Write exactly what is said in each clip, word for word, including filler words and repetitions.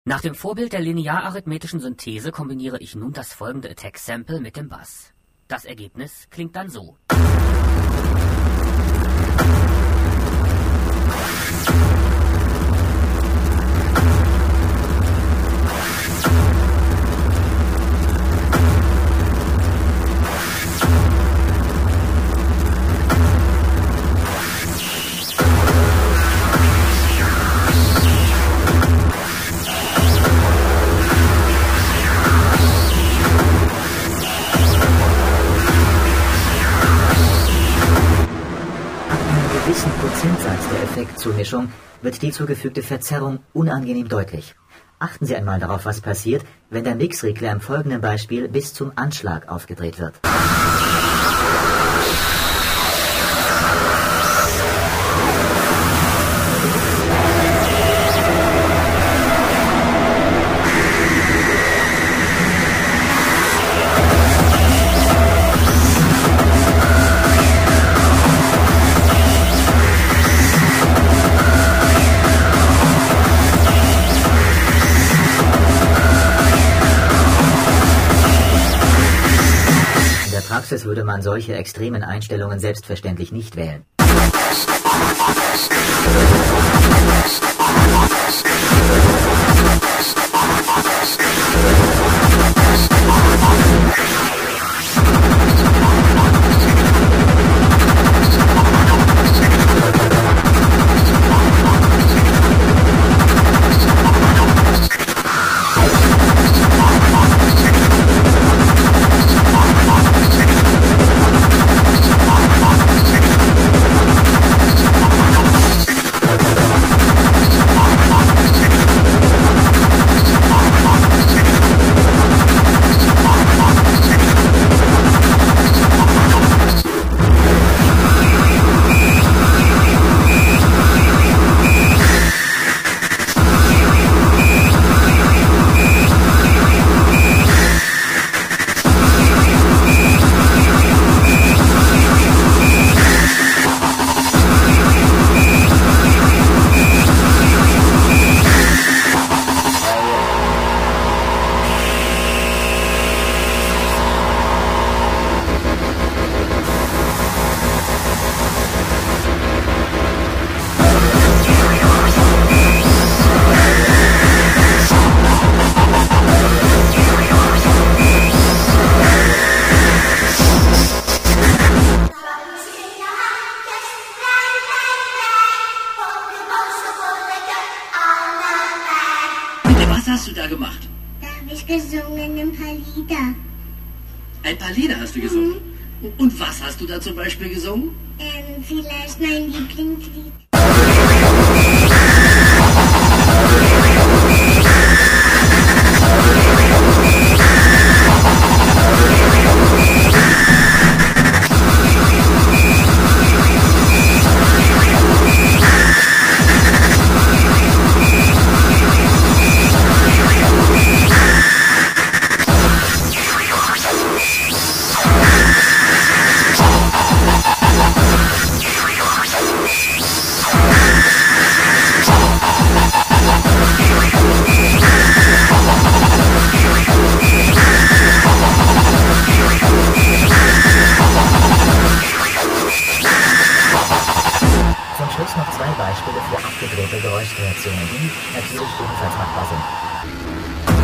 Nach dem Vorbild der linear-arithmetischen Synthese kombiniere ich nun das folgende Attack-Sample mit dem Bass. Das Ergebnis klingt dann so. Prozentsatz der Effektzumischung wird die zugefügte Verzerrung unangenehm deutlich. Achten Sie einmal darauf, was passiert, wenn der Mixregler im folgenden Beispiel bis zum Anschlag aufgedreht wird. In der Praxis würde man solche extremen Einstellungen selbstverständlich nicht wählen. Was hast du da gemacht? Da habe ich gesungen ein paar Lieder. Ein paar Lieder hast du gesungen? Mhm. Und was hast du da zum Beispiel gesungen? Ähm, vielleicht mein Lieblingslied. Zum Schluss noch zwei Beispiele für abgedrehte Geräuschkreationen, die natürlich ebenfalls machbar sind.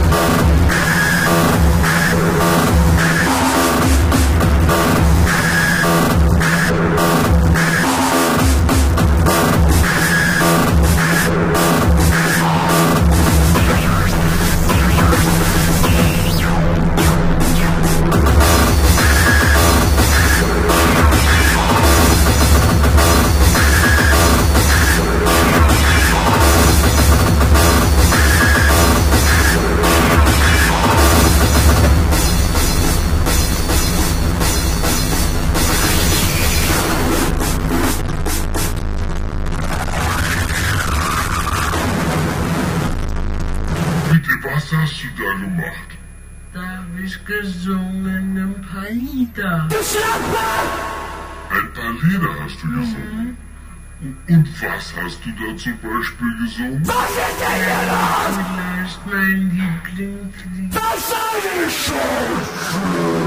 Was hast du da gemacht? Da habe ich gesungen ein paar Lieder. Ein paar Lieder hast du gesungen. Mhm. Und was hast du da zum Beispiel gesungen? Was ist denn hier los? Vielleicht mein Lieblingslied. Was soll die Scheiße?